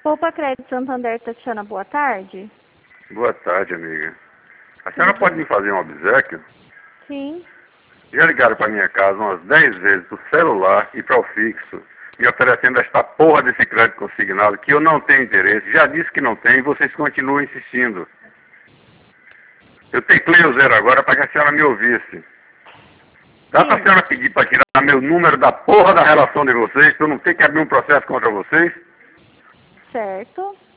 Poupa Crédito Santander, Tatiana, boa tarde. Boa tarde, amiga. A senhora pode me fazer um obséquio? Sim. Já ligaram para minha casa umas 10 vezes pro celular e para o fixo, me oferecendo esta porra desse crédito consignado, que eu não tenho interesse. Já disse que não tem e vocês continuam insistindo. Eu teclei o 0 agora para que a senhora me ouvisse. Dá para a senhora pedir para tirar meu número da porra da relação de vocês, para eu não ter que abrir um processo contra vocês? Certo.